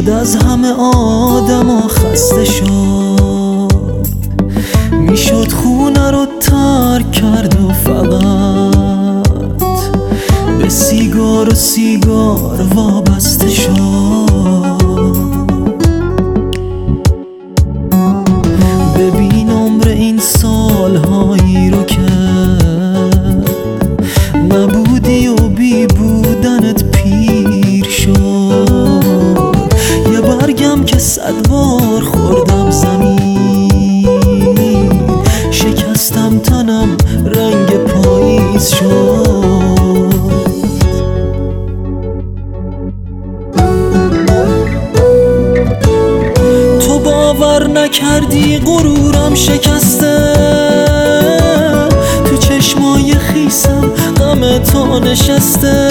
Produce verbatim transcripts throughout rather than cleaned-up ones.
میشد از همه آدما خسته شد، میشد خونه رو ترک کرد و فقط به سیگار و سیگار وابسته شد. ببین عمر این سالهایی رو که نبودی و بی بودنت پیر شد. یه برگم که صد بار خوردم زمین، شکستم تنم رنگ پاییز شد. تو باور نکردی غرورم شکسته، تو چشمای خیسم غم تو نشسته.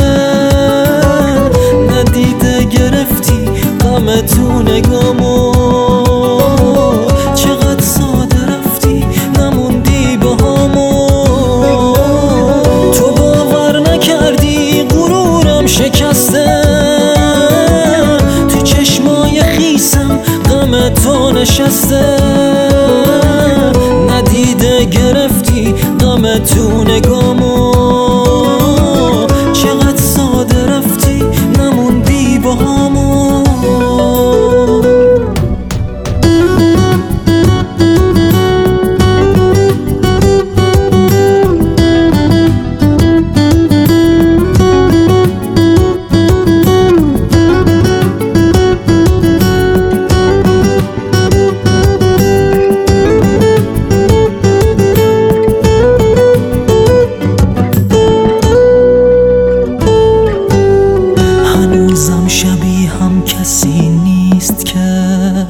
ندیده گرفتی غم تو نگامو، چقدر ساده رفتی نموندی باهامو. تو باور نکردی غرورم شکسته، تو چشمای خیسم غم تو نشسته. ندیده گرفتی غم تو نگامو، چقدر ساده رفتی نموندی باهامو. شبیه هم کسی نیست که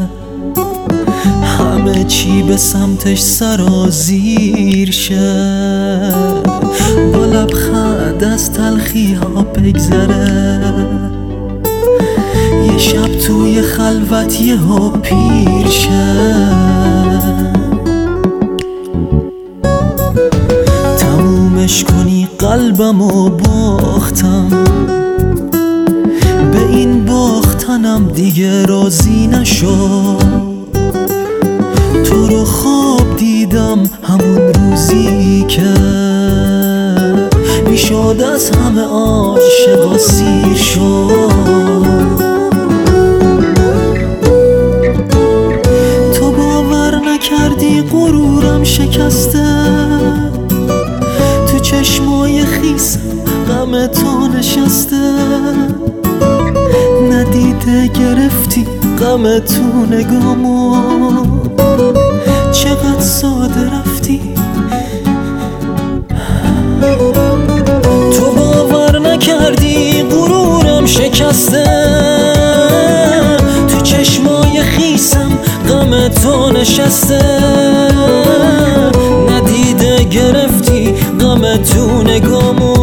همه چی به سمتش سرازیر شه. با لبخند از تلخی ها بگذره، یه شب توی خلوت یه ها پیر شه. تمومش کنی قلبمو باختم، به این باختنم دیگه راضی نشد. تو رو خواب دیدم همون روزی که میشد از همه عاشقا سیر شد. تو باور نکردی غرورم شکسته، تو چشمای خیسم غم تو نشسته. ندیده گرفتی غم تو نگامو، چقدر ساده رفتی. تو باور نکردی غرورم شکسته، تو چشمای خیسم غم تو نشسته. ندیده گرفتی غم تو نگامو،